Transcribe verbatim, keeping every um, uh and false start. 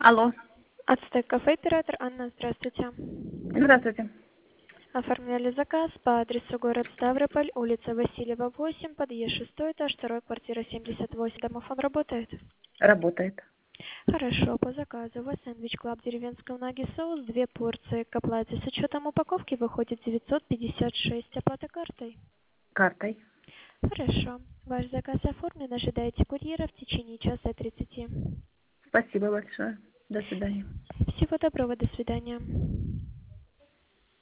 Алло. Ацтек кафе оператор Анна, здравствуйте. Здравствуйте. Оформляли заказ по адресу город Ставрополь, улица Васильева, восемь, подъезд шестой этаж, второй, квартира семьдесят восемь. Домофон работает? Работает. Хорошо, по заказу. У вас сэндвич Клаб деревенский унаги соус, две порции к оплате. С учетом упаковки выходит девятьсот пятьдесят шесть. Оплата картой? Картой. Хорошо. Ваш заказ оформлен. Ожидайте курьера в течение часа тридцати. Спасибо большое. До свидания. Всего доброго, до свидания.